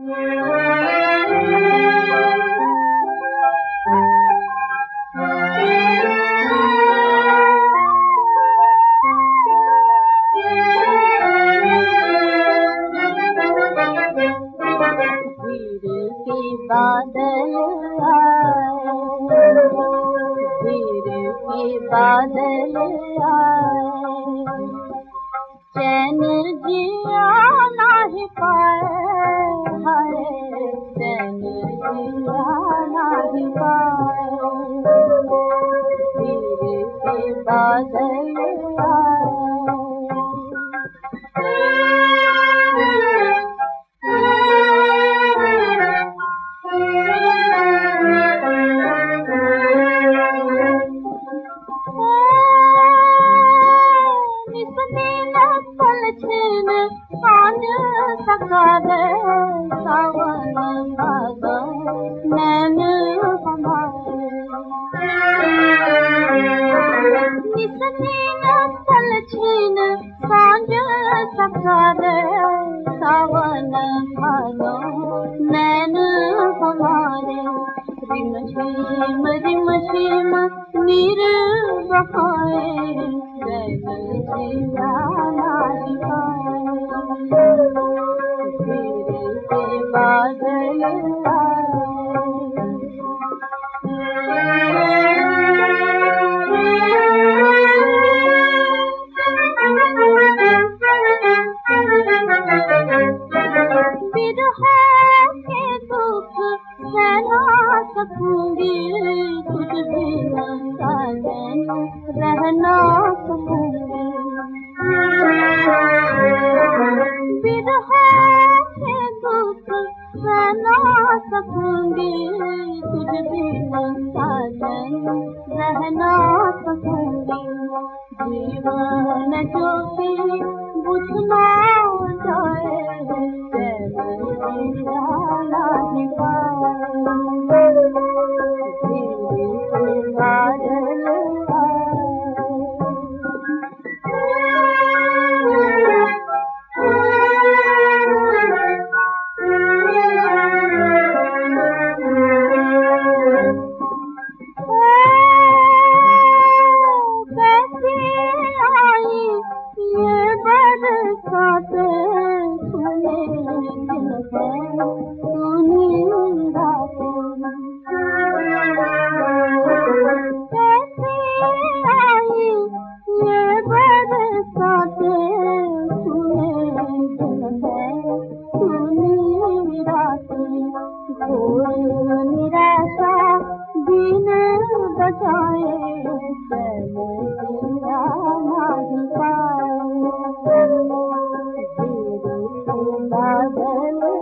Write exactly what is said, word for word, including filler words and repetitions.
बादल आए, फिर के बादल आए, चैन जिया नहीं पाए, हाय चैन जिया नहीं पाए, फिर के बादल आए। सावन भादो नैन हमारे, निसनी न पल छीन सांझ सकारे, सावन भादो नैन हमारे, रिम झिम रिम झिम नीर बहाए, नैन जिया नहीं पाए, बादल बिरहा के दुख सहना सकूंगी, तुझ बिना साजन रहना सकूंगी, बिरहा के दुख सहना सकूंगी, तुझ बिना साजन रहना सकूंगी, जीवन ज्योति बुझना जाए, चैन जिया नहीं पाए, बादल निराशा दिन बचाए, चैन जिया नहीं पाए, बादल